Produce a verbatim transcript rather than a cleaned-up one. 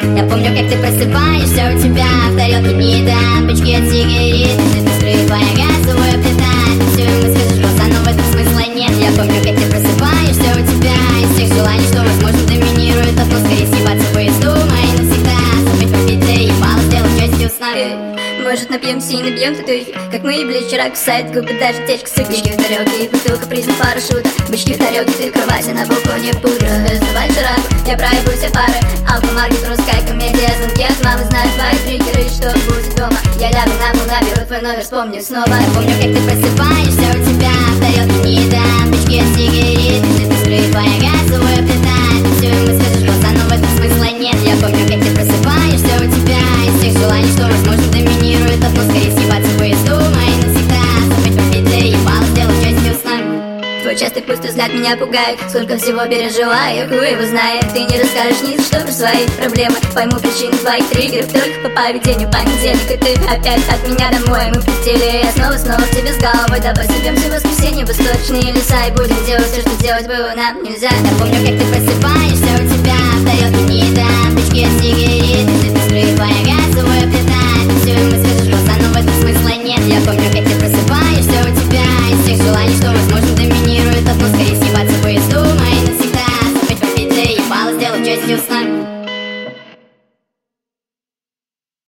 Я помню, как ты просыпаешься, у тебя в тарелке не еда, пачки от сигарет, ты быстрее твоя газовая плита. Ты все ему скажешь в глаза, но в этом смысла нет. Я помню, как ты просыпаешься, у тебя из всех желаний, что возможно доминирует одно, скорее съебаться в поезду, мои навсегда. Забыть попить, да ебало, сделать частью сна. Может, напьемся и набьем татухи, как мы ебли вчера, кусает губы, даже течка с бычки в тарелке и бутылка призм парашюта. Бычки в тарелке, ты в кровати, на балконе пудра. Сдавай вчера, я проебу все пары. Алкомаркет, русская комедия, звонки от мамы, знают твои триггеры, что будет дома. Я лягу на пол, наберу твой номер, вспомню снова. Я помню, как ты просыпаешься, у тебя в тарелке не еда, пачки от сигарет, ты быстрее твоя газовая плита. Ты все ему скажешь в глаза, но в этом смысла нет. Я помню, как ты просыпаешься, у тебя из всех желаний, что возможно доминирует одно, скорее съебаться в поезду, мои навсегда. Забыть попить, да ебало, сделать частью сна. Твой частый пустой взгляд меня пугает, сколько всего переживаю, хуй его знает. Ты не расскажешь ни за что про свои проблемы, пойму причины твоих триггеров только по поведению. Понедельник, и ты опять от меня домой. Мы в постели, я снова-снова в тебе с головой. Давай съебемся в воскресенье, восточные леса, и будем делать все, что делать было нам нельзя. Я помню, как ты просыпаешься, у тебя в тарелке не еда, пачки от сигарет, ты быстрее твоя газовая плита. Ты все ему скажешь в глаза, но в этом смысла нет. Я помню, как ты просыпаешься, у тебя из всех желаний, что возможно